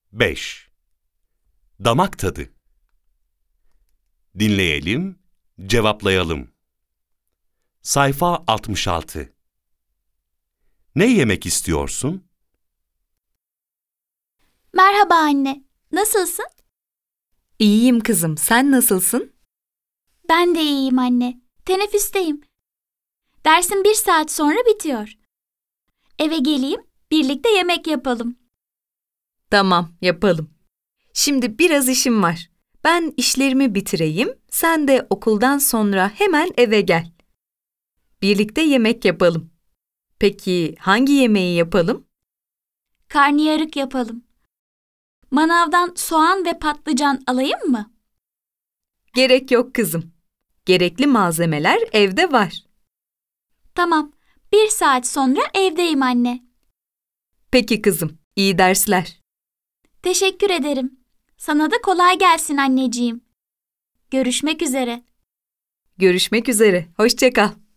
5. Damak tadı. Dinleyelim, cevaplayalım. Sayfa 66. Ne yemek istiyorsun? Merhaba anne, nasılsın? İyiyim kızım, sen nasılsın? Ben de iyiyim anne, teneffüsteyim. Dersim 1 saat sonra bitiyor. Eve geleyim, birlikte yemek yapalım. Tamam, yapalım. Şimdi biraz işim var. Ben işlerimi bitireyim, sen de okuldan sonra hemen eve gel. Birlikte yemek yapalım. Peki hangi yemeği yapalım? Karnıyarık yapalım. Manavdan soğan ve patlıcan alayım mı? Gerek yok kızım. Gerekli malzemeler evde var. Tamam, 1 saat sonra evdeyim anne. Peki kızım, iyi dersler. Teşekkür ederim. Sana da kolay gelsin anneciğim. Görüşmek üzere. Görüşmek üzere, hoşça kal.